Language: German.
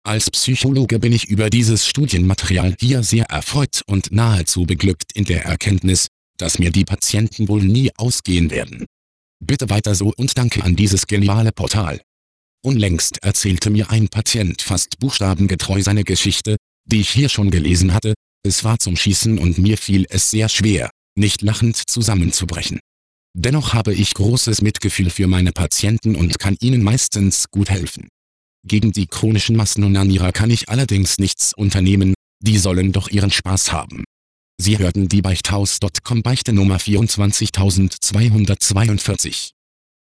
Als Psychologe bin ich über dieses Studienmaterial hier sehr erfreut und nahezu beglückt in der Erkenntnis, dass mir die Patienten wohl nie ausgehen werden. Bitte weiter so und danke an dieses geniale Portal. Unlängst erzählte mir ein Patient fast buchstabengetreu seine Geschichte, die ich hier schon gelesen hatte. Es war zum Schießen und mir fiel es sehr schwer, nicht lachend zusammenzubrechen. Dennoch habe ich großes Mitgefühl für meine Patienten und kann ihnen meistens gut helfen. Gegen die chronischen Massenonanirer kann ich allerdings nichts unternehmen, die sollen doch ihren Spaß haben. Sie hörten die Beichthaus.com Beichte Nummer 24242.